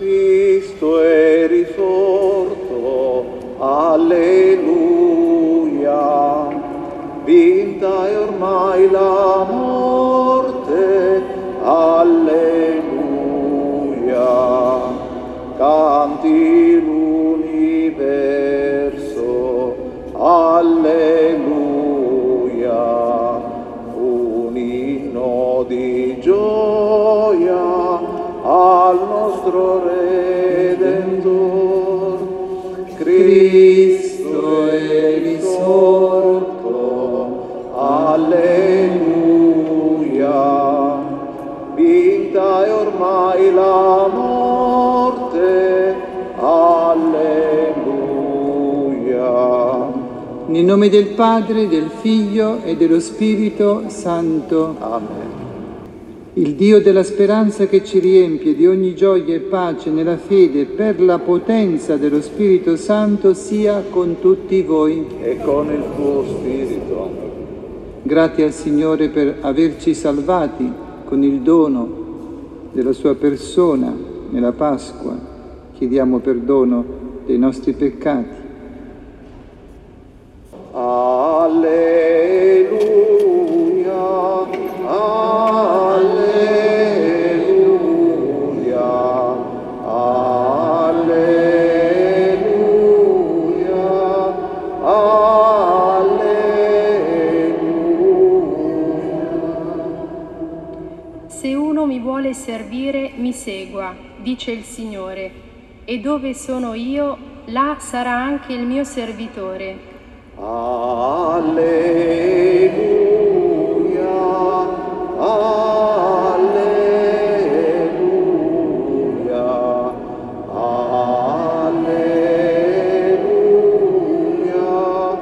Cristo è risorto, alleluia. Vinta è ormai la morte, alleluia. Canti l'universo, alleluia. Un inno di gioia al nostro Redentor. Cristo è risorto, alleluia. Vinta è ormai la morte, alleluia. Nel nome del Padre, del Figlio e dello Spirito Santo. Amen. Il Dio della speranza che ci riempie di ogni gioia e pace nella fede per la potenza dello Spirito Santo sia con tutti voi. E con il tuo spirito. Grazie al Signore per averci salvati con il dono della sua persona nella Pasqua. Chiediamo perdono dei nostri peccati. Alleluia, alleluia, alleluia, alleluia. Se uno mi vuole servire, mi segua, dice il Signore, e dove sono io, là sarà anche il mio servitore. Alleluia, alleluia, alleluia,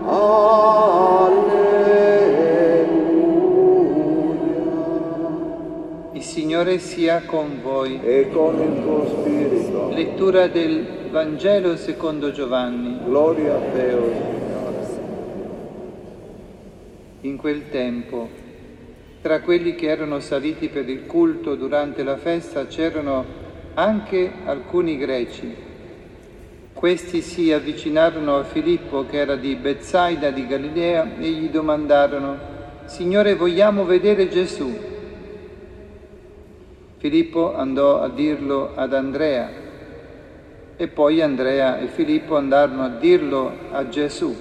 alleluia. Il Signore sia con voi. E con il tuo spirito. Lettura del Vangelo secondo Giovanni. Gloria a te, o Signore. In quel tempo, tra quelli che erano saliti per il culto durante la festa c'erano anche alcuni greci. Questi si avvicinarono a Filippo, che era di Betsaida di Galilea, e gli domandarono: Signore, vogliamo vedere Gesù? Filippo andò a dirlo ad Andrea, e poi Andrea e Filippo andarono a dirlo a Gesù.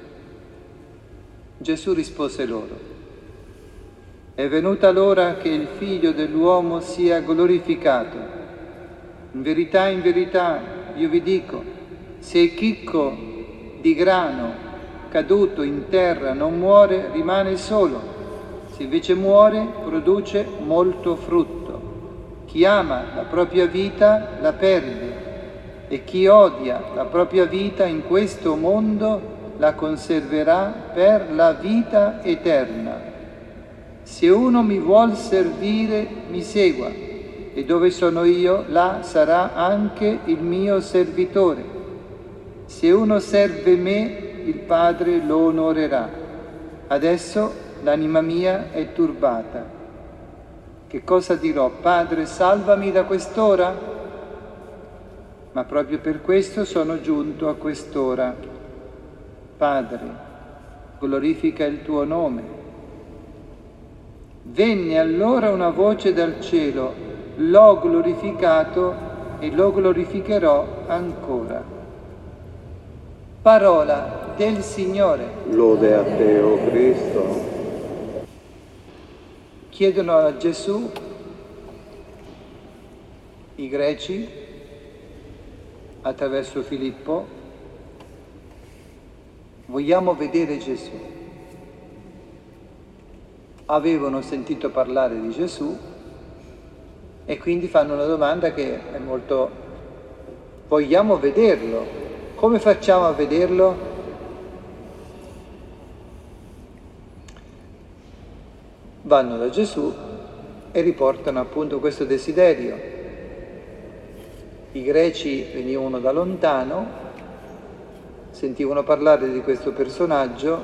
Gesù rispose loro: è venuta l'ora che il Figlio dell'uomo sia glorificato. In verità, io vi dico, se il chicco di grano caduto in terra non muore, rimane solo. Se invece muore, produce molto frutto. Chi ama la propria vita la perde, e chi odia la propria vita in questo mondo la conserverà per la vita eterna. Se uno mi vuol servire, mi segua, e dove sono io, là sarà anche il mio servitore. Se uno serve me, il Padre lo onorerà. Adesso l'anima mia è turbata. Che cosa dirò? Padre, salvami da quest'ora? Ma proprio per questo sono giunto a quest'ora. Padre, glorifica il tuo nome. Venne allora una voce dal cielo: l'ho glorificato e lo glorificherò ancora. Parola del Signore. Lode a te, o Cristo. Chiedono a Gesù i greci, attraverso Filippo: vogliamo vedere Gesù. Avevano sentito parlare di Gesù e quindi fanno una domanda che è molto: vogliamo vederlo. Come facciamo a vederlo? Vanno da Gesù e riportano appunto questo desiderio. I greci venivano da lontano, sentivano parlare di questo personaggio,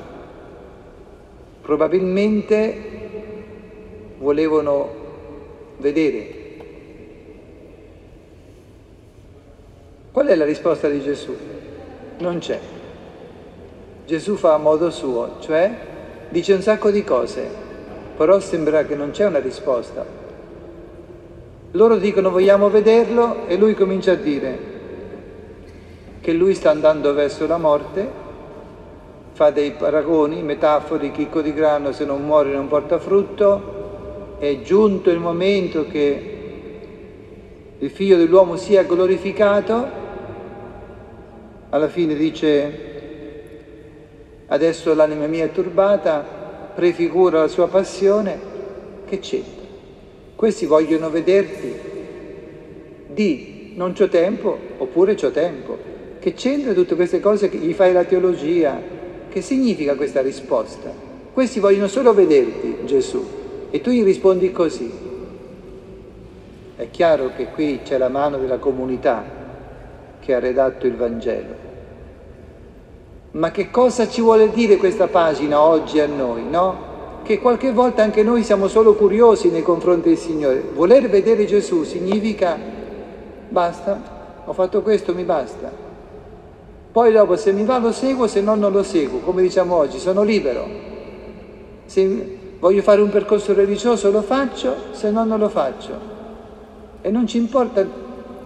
probabilmente volevano vedere Qual è la risposta di Gesù? Non c'è. Gesù fa a modo suo, cioè dice un sacco di cose, però sembra che non c'è una risposta. Loro dicono vogliamo vederlo e lui comincia a dire che lui sta andando verso la morte, fa dei paragoni, metafore, chicco di grano se non muore non porta frutto, è giunto il momento che il figlio dell'uomo sia glorificato. Alla fine dice adesso l'anima mia è turbata, prefigura la sua passione. Che c'entra? Questi vogliono vederti, di non c'ho tempo oppure c'ho tempo. Che c'entra tutte queste cose che gli fai la teologia? Che significa questa risposta? Questi vogliono solo vederti, Gesù, e tu gli rispondi così. È chiaro che qui c'è la mano della comunità che ha redatto il Vangelo. Ma che cosa ci vuole dire questa pagina oggi a noi, no? Che qualche volta anche noi siamo solo curiosi nei confronti del Signore. Voler vedere Gesù significa basta, ho fatto questo, mi basta. Poi dopo se mi va lo seguo, se no non lo seguo, come diciamo oggi, sono libero. Se voglio fare un percorso religioso lo faccio, se no non lo faccio. E non ci importa.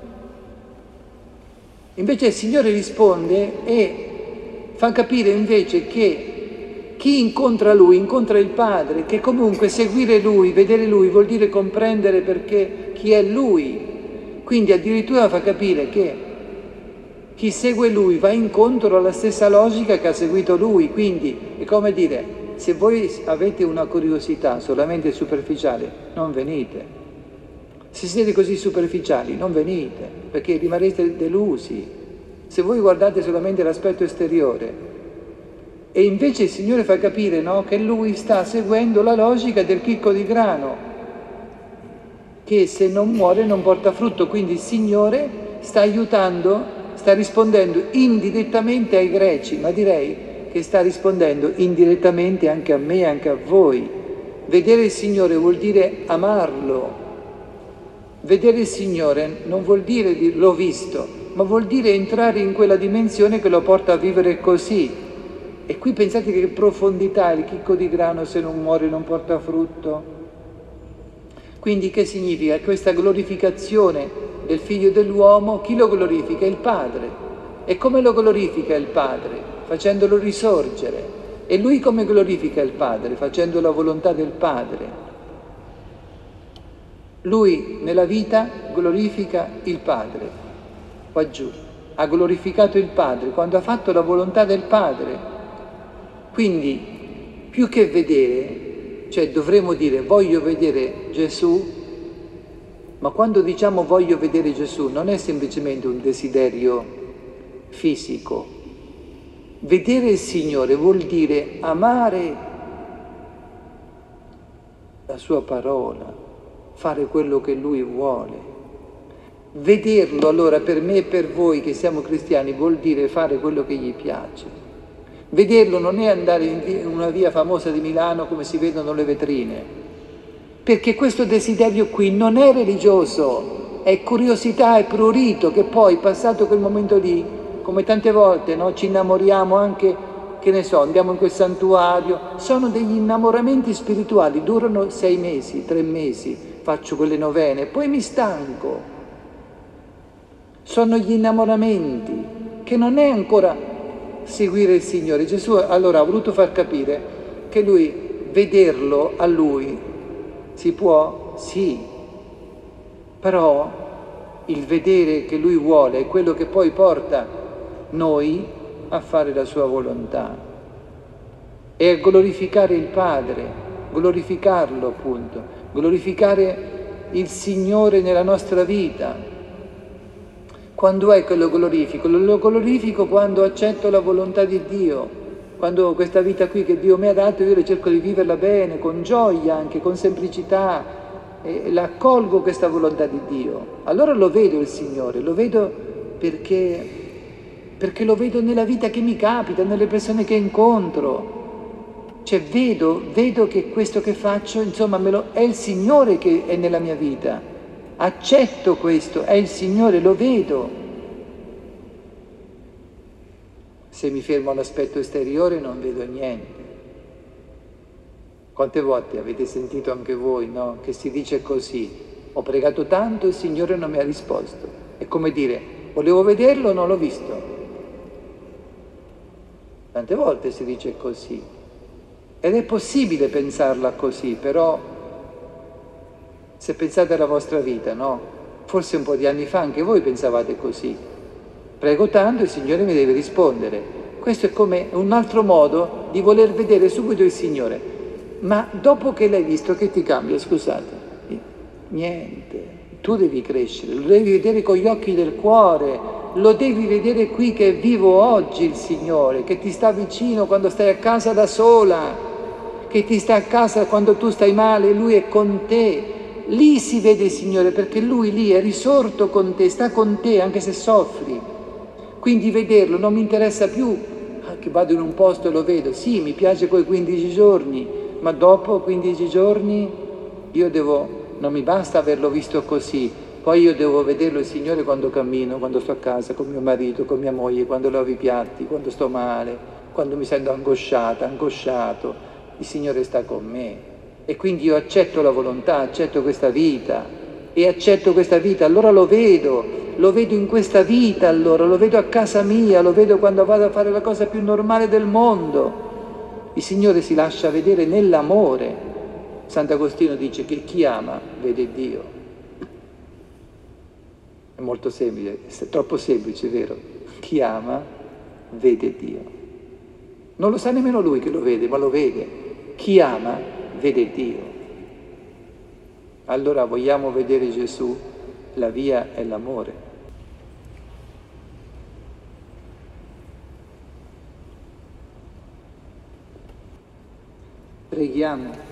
Invece il Signore risponde e fa capire invece che chi incontra Lui incontra il Padre, che comunque seguire Lui, vedere Lui vuol dire comprendere perché chi è Lui. Quindi addirittura fa capire che chi segue Lui va incontro alla stessa logica che ha seguito Lui. Quindi è come dire, se voi avete una curiosità solamente superficiale, non venite. Se siete così superficiali, non venite, perché rimarrete delusi. Se voi guardate solamente l'aspetto esteriore. E invece il Signore fa capire, no, che Lui sta seguendo la logica del chicco di grano, che se non muore non porta frutto. Quindi il Signore sta aiutando, sta rispondendo indirettamente ai greci, ma direi che sta rispondendo indirettamente anche a me e anche a voi. Vedere il Signore vuol dire amarlo. Vedere il Signore non vuol dire l'ho visto, ma vuol dire entrare in quella dimensione che lo porta a vivere così. E qui pensate che profondità il chicco di grano se non muore non porta frutto. Quindi che significa? Questa glorificazione del Figlio dell'uomo, chi lo glorifica? Il Padre. E come lo glorifica il Padre? Facendolo risorgere. E Lui come glorifica il Padre? Facendo la volontà del Padre. Lui nella vita glorifica il Padre, qua giù, ha glorificato il Padre quando ha fatto la volontà del Padre. Quindi, più che vedere, cioè dovremmo dire voglio vedere Gesù, ma quando diciamo voglio vedere Gesù non è semplicemente un desiderio fisico. Vedere il Signore vuol dire amare la sua parola, fare quello che Lui vuole. Vederlo allora per me e per voi che siamo cristiani vuol dire fare quello che gli piace. Vederlo non è andare in una via famosa di Milano come si vedono le vetrine, perché questo desiderio qui non è religioso, è curiosità, è prurito che poi passato quel momento lì, come tante volte, no, ci innamoriamo anche, che ne so, andiamo in quel santuario, sono degli innamoramenti spirituali, durano 6 mesi, 3 mesi, faccio quelle novene, poi mi stanco. Sono gli innamoramenti, che non è ancora seguire il Signore. Gesù allora ha voluto far capire che Lui, vederlo a Lui, si può? Sì, però il vedere che Lui vuole è quello che poi porta noi a fare la Sua volontà e a glorificare il Padre, glorificarlo appunto, glorificare il Signore nella nostra vita. Quando è che lo glorifico? Lo glorifico quando accetto la volontà di Dio, quando questa vita qui che Dio mi ha dato io cerco di viverla bene, con gioia anche, con semplicità, e la accolgo questa volontà di Dio. Allora lo vedo il Signore, lo vedo perché lo vedo nella vita che mi capita, nelle persone che incontro. Cioè vedo che questo che faccio, insomma, è il Signore che è nella mia vita. Accetto questo, è il Signore, lo vedo. Se mi fermo all'aspetto esteriore non vedo niente. Quante volte avete sentito anche voi, no? Che si dice così: ho pregato tanto e il Signore non mi ha risposto. È come dire, volevo vederlo, non l'ho visto. Tante volte si dice così. Ed è possibile pensarla così, però se pensate alla vostra vita, no? Forse un po' di anni fa anche voi pensavate così. Prego tanto e il Signore mi deve rispondere. Questo è come un altro modo di voler vedere subito il Signore. Ma dopo che l'hai visto, che ti cambia? Scusate. Niente. Tu devi crescere, lo devi vedere con gli occhi del cuore, lo devi vedere qui che è vivo oggi il Signore, che ti sta vicino quando stai a casa da sola, che ti sta a casa quando tu stai male, Lui è con te. Lì si vede il Signore, perché Lui lì è risorto con te, sta con te anche se soffri. Quindi vederlo non mi interessa più, che vado in un posto e lo vedo. Sì, mi piace quei 15 giorni, ma dopo 15 giorni non mi basta averlo visto così, poi io devo vederlo il Signore quando cammino, quando sto a casa con mio marito, con mia moglie, quando lavo i piatti, quando sto male, quando mi sento angosciato. Il Signore sta con me e quindi io accetto la volontà, accetto questa vita e accetto questa vita, allora lo vedo in questa vita, allora lo vedo a casa mia, lo vedo quando vado a fare la cosa più normale del mondo. Il Signore si lascia vedere nell'amore. Sant'Agostino dice che chi ama vede Dio. È molto semplice, è troppo semplice, vero? Chi ama vede Dio. Non lo sa nemmeno lui che lo vede, ma lo vede. Chi ama vede Dio. Allora vogliamo vedere Gesù? La via è l'amore. Preghiamo.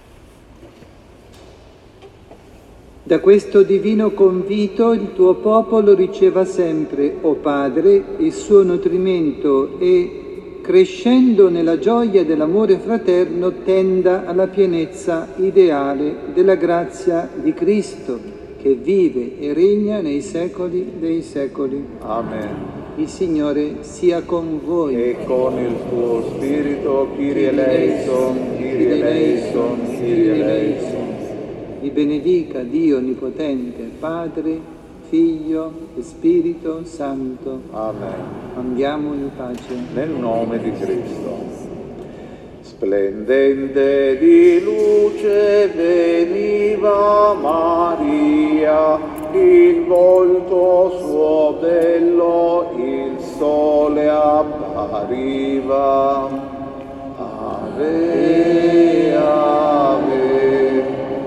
Da questo divino convito il tuo popolo riceva sempre, o Padre, il suo nutrimento e, crescendo nella gioia dell'amore fraterno, tenda alla pienezza ideale della grazia di Cristo, che vive e regna nei secoli dei secoli. Amen. Il Signore sia con voi. E con il tuo spirito, Kyrie eleison, Kyrie eleison, Kyrie eleison. Vi benedica Dio Onnipotente, Padre, Figlio e Spirito Santo. Amen. Andiamo in pace. Nel nome di Cristo. Splendente di luce veniva Maria, il volto suo bello il sole appariva. Ave, ave,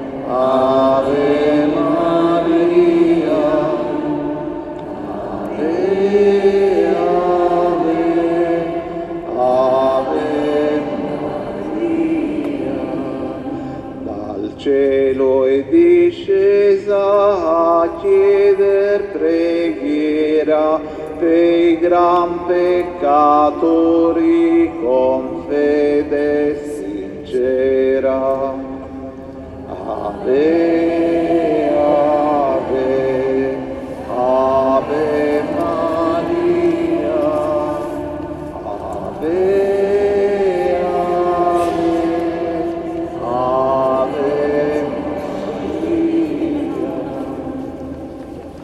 ave Maria, ave, ave, ave. Dal cielo è discesa a chieder preghiera per gran peccatori con fede sincera. Ave,